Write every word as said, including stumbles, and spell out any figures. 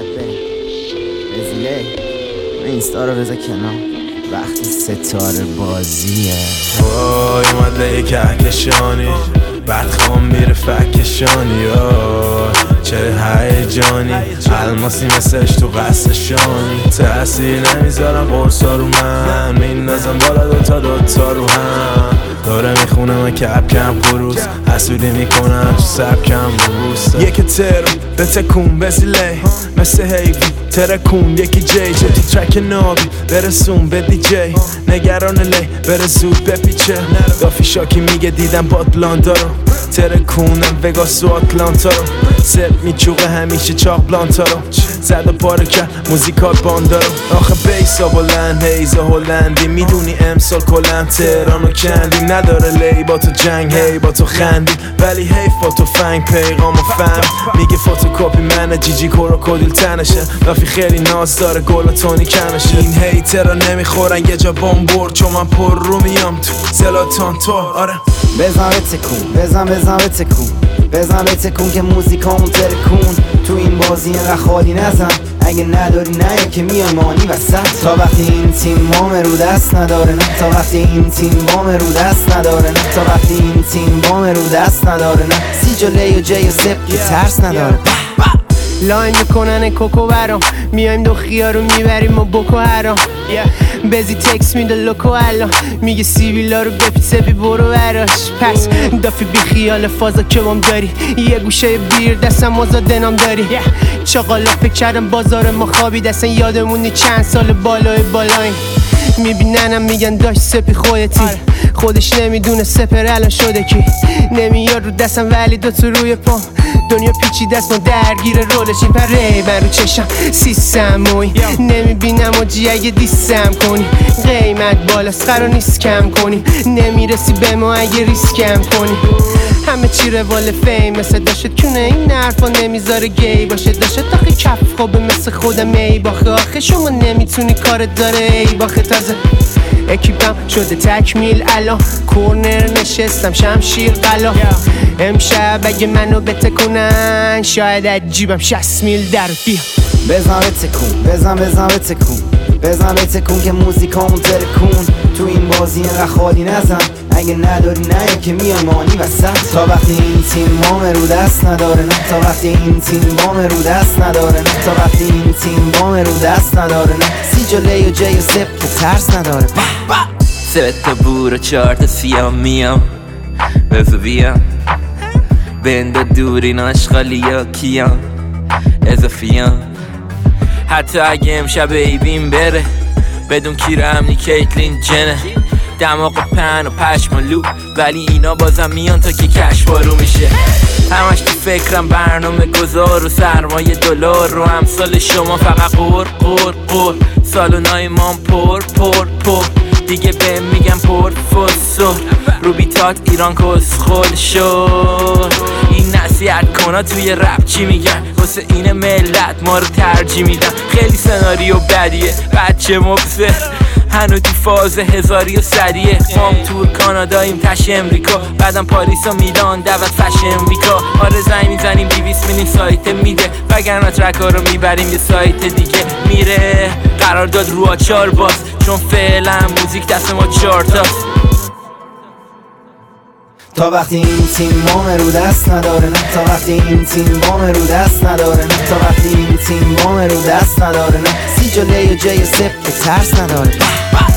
رزیله اینستا رو بذار کنار وقتی ستاره بازیه. وای اومده یک کهکشانی بعد خوام میره فکشانی. چه هیجانی الماسی مثلش تو قصشانی. تأثیر نمیذارم قرصا رو من میندازم بالا دوتا دوتا رو هم. داره میخونم کپ کم خروس حسودی میکنم تو سبکم روستا. یکی ترم به تکون بزیله مثل هیوی ترکون. یکی جی جی تو ترک نابی برسون به دی جی. نگران لی بره زود بپیچه. دافی شاکی میگه دیدم باد بلاندا رو ترکونم وگاس و آتلانتا رو. سر میچوقه همیشه چاق بلانتا رو زد و پاره کرد موزیکال باندا رو. آخه بیسا بلند هیزا هلندی میدونی امسال کلن تهرانو کندیم. نداره لی با تو جنگ هی با تو خندی ولی هی فوتو فنگ پیغامو فهم. میگه فوتوکاپی منه جیجی کروکودیل تنشه. لافی خیلی ناز داره گل و تونی کمشه. این هیترا نمیخورن یه جا بام برد چون من پر رو میام تو زلاتان تو. آره بزن به تکون بزن بزن به تکون بزن به تکون که موزیکامون ترکون. تو این بازی اینقدر خالی نزن اگه نداری نه که میای مانی وسط. تا وقتی این تیم بام رو دست نداره نه. تا وقتی این تیم بام رو دست نداره نه. تا وقتی این تیم بام رو دست نداره نه. سی جلی و جی و سپ که ترس نداره. لاین میکنن کوکو برام میایم دو خیارو میبریم و بکو هرام. بزی تکس میده لوکو الان میگه سیویلا رو بپی سپی برو براش. پس دافی بی خیال فازا که بام داری یه گوشه بیر دستم آزاده نام داری. چاقالا فکر کردم بازار ما خوابی دستن یادمونی چند سال بالای بالایم. میبیننم میگن داشت سپی خودتی خودش نمیدونه سپر الان شده کی. نمیاد رو دستم ولی دوتو روی پام دنیا پیچی دست ما درگیر رولشیم. پره من رو چشم سیستم موی نمیبینم و جی اگه دیستم کنی. قیمت بالاست قرار نیست کم کنی. نمیرسی به ما اگه ریسکم کنی. همه چی روال فیم مثل داشت کونه این حرفا نمیذاره گی باشه. داشت آخه کف خوبه مثل خودم ای باخه. آخه شما نمیتونی کارت داره ای باخه. تازه اکیپم شده تکمیل الان کورنر نشستم شمشیر قلا. امشب اگه منو بتکونن شاید از جیبم شصت میل در بیا. بزن به تکون بزن بزن به تکون بزن به تکون که موزیکامون ترکون. تو این بازی اینقدر خالی نزن اگه نداری نه که میای مانی وسط. تا وقتی این تیم بام رو دست نداره نه. تا وقتی این تیم بام رو دست نداره نه. تا وقتی این تیم بام رو دست نداره نه. سی جلی و جی و سپ که ترس نداره. سه تا بور و چهار تا سیام میام بزو بیام بنده دورین آشغالی یا کیام اضافیام. حتی اگه امشب ایبیم بره بدون کیر امنی کیتلین جنه. دماغ پن و پشم و لوب ولی اینا بازم میان تا که کش بارو میشه. همش تو فکرم برنامه گذار و سرمایه دلار رو امثال شما فقط قور قور قور. سالونای مام پر پر پر دیگه بهم میگم پر فسور. رو بیتات ایران کسخل شد. این نصیحت کنا توی رپ چی میگن واسه این ملت ما رو ترجیح میدن. خیلی سناریو بدیه بچه مبصر هنو تو فاز هزاری و صدیه. مام تور کاناداییم تش امریکا بعدم پاریس و میلان دعوت فشن ویکا. آره زنگ میزنیم دیویس میلین سایت میده وگرنه ترک ها رو میبریم یه سایت دیگه میره. قرار داد رو آچار باز چون فعلا موزیک دست ما چارتاست. تا وقتی این تیم بام رو دست نداره نه. تا وقتی این تیم بام رو دست نداره نه. تا وقتی این تیم بام رو دست نداره نه. سی جلی و جی و سپ که ترس نداره.